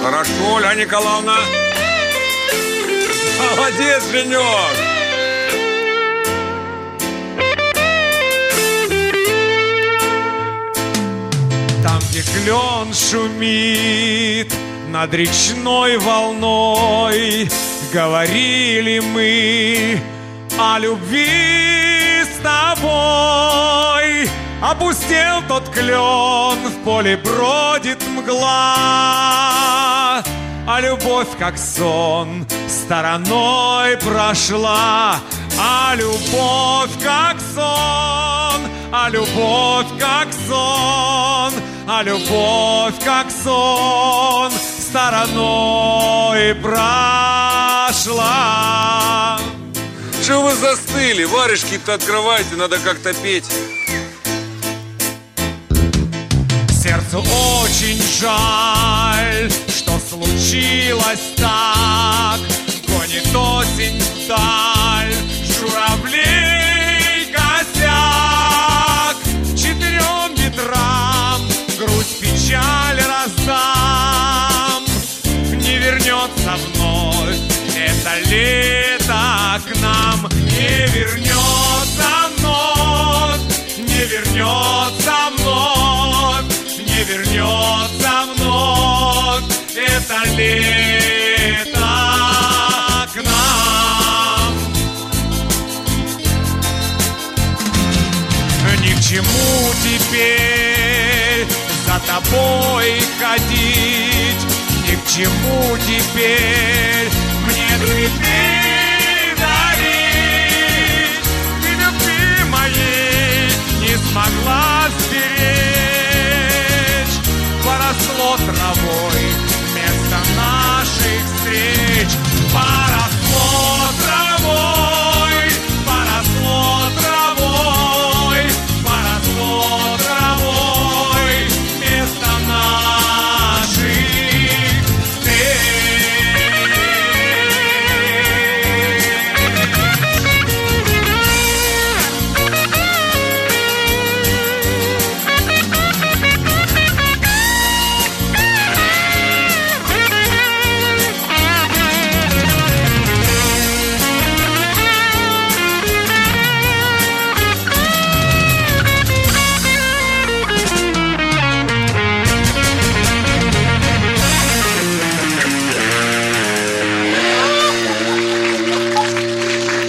Хорошо, Ольга Николаевна. Молодец, Женек. Там, где клен шумит над речной волной, говорили мы о любви с тобой. Опустел тот клен, в поле бродит мгла, а любовь, как сон, стороной прошла. А любовь, как сон, а любовь, как сон, а любовь, как сон, стороной прошла. Что вы застыли? Варежки-то открывайте, надо как-то петь. Сердцу очень жаль, что случилось так. Гонит осень вдаль, журавлей косяк. Четырем ветрам грусть, печаль раздам. Не вернется вновь это лето к нам. Не вернется вновь, не вернется вновь, не вернется вновь это лето к нам. Ни к чему теперь за тобой ходить, ни к чему теперь мне цветы дарить. Ты любви моей не смогла